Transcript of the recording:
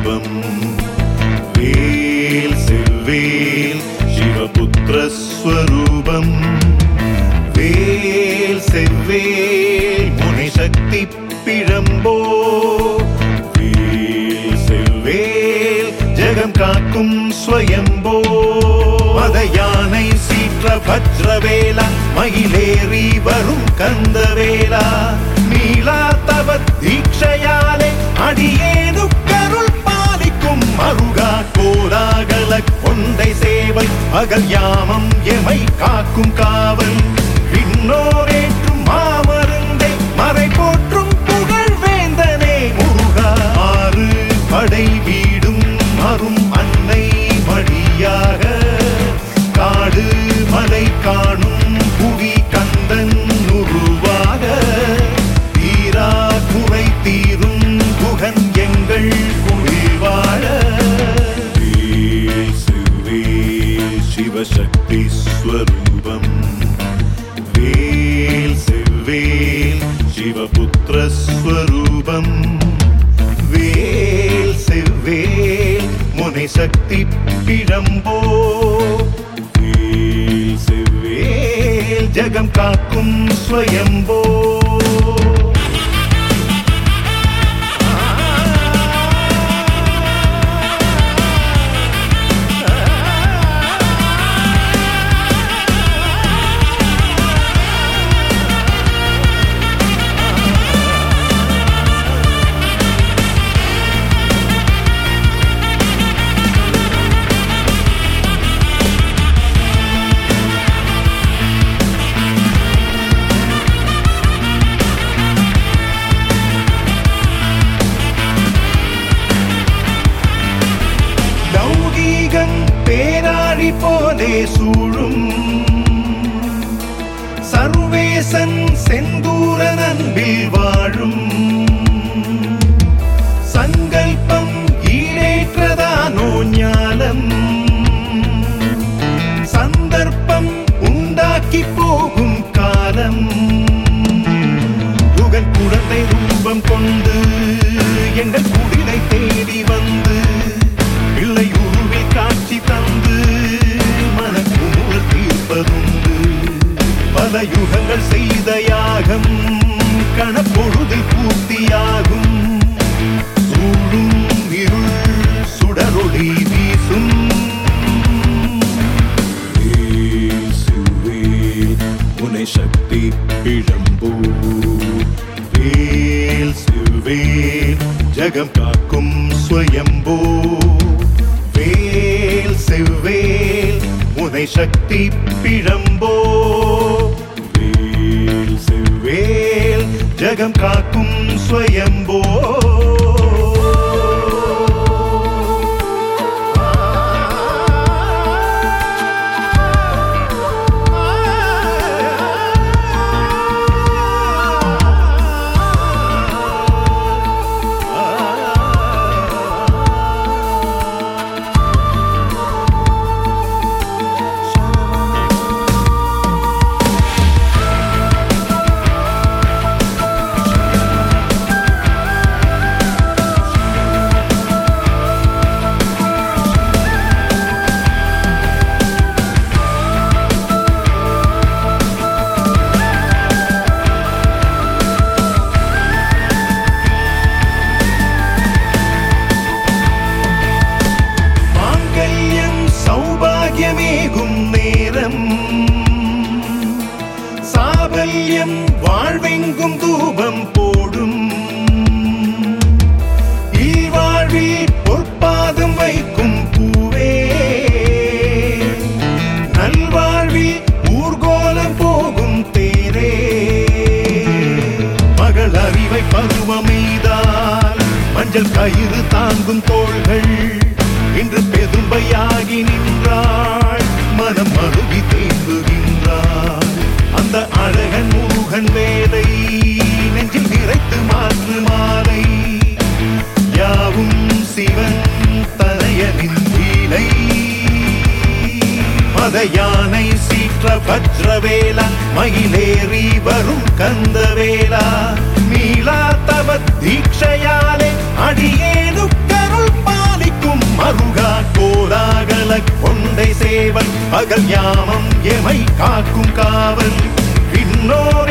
स्वरूपम् वेल सेवेल शिवपुत्र स्वरूपम् वेल सेवेल मुनिशक्ति पिळम्बो वेल सेवेल जगम काक्कुम स्वयंबो मदयानै सीற்ற வஜ்ரவேல மயிலேறி வரும் கந்தவேலா நீலா தவ தீட்சையாலே அடியேனுக்கருள் பாலிக்கும் மருகா கோலாகல கொண்டை சேவல் பகல் யாமம் எமை காக்கும் காவல் விண்ணோரேற்றும் மாமருந்தை மறை போற்றும் புகழ் வேந்தனே முருகா ஆறு படை வீடும் மரும் அன்னை வழியாக காடு மலை காணும் புவி கந்தன் உருவாக தீரா குறை தீரும் குகன் எங்கள் குடிவாழ வேல் செவ்வேல் சிவசக்தி ஸ்வரூபம் வேல் செவ்வேல் சிவபுத்திர ஸ்வரூபம் வேல் செவ்வேல் முனை சக்தி பிழம்போ जगम काक्कुम स्वयंभो பேராழி போலே சூழும் சர்வேசன் செந்தூரன் அன்பில் வாழும் சங்கல்பம் ஈடேற்றதானோ ஞானம் சந்தர்ப்பம் உண்டாக்கி போகும் காலம் யுகன் குழந்தை ரூபம் கொண்டு எங்கள் குடிலை தேடி வந்து பிள்ளை உருவில் காட்சி தந்து மனக்குமுறல் தீர்ப்பதுண்டு பல யுகங்கள் செய்த யாகம் கணப்பொழுதில் பூர்த்தியாகும் சூழும் இருள் சுடரொளி வீசும் வேல் செவ்வேல் முனை சக்தி பிழம்போ வேல் செவ்வேல் ஜகம் காக்கும் ஸ்வயம்போ வேல் செவ்வேல் முனை சக்தி பிழம்போ வேல் செவ்வேல் ஜகம் காக்கும் ஸ்வயம்போ சாபல்யம் வாழ்வெங்கும் தூபம் போடும் இல்வாழ்வில் பொற்பாதம் வைக்கும் பூவே நல்வாழ்வில் ஊர்கோலம் போகும் தேரே மகள் அறிவை பருவமெய்தால் மஞ்சள் கயிறு தாங்கும் தோள்கள் இன்று பெரும்பையாகி நின்றாள் மனம் மருவி தேங்குகின்றாள் அந்த அழகன் முருகன் வேலை நெஞ்சில் நிறைத்து மாற்று மாலை யாவும் சிவன் தனையனின் லீலை மத யானை சீற்ற வஜ்ரவேல மயிலேறி வரும் கந்தவேலா நீலா தவ தீட்சையாலே அடியேனுக்கருள் பகல் யாமம் எமை காக்கும் காவல் விண்ணோர்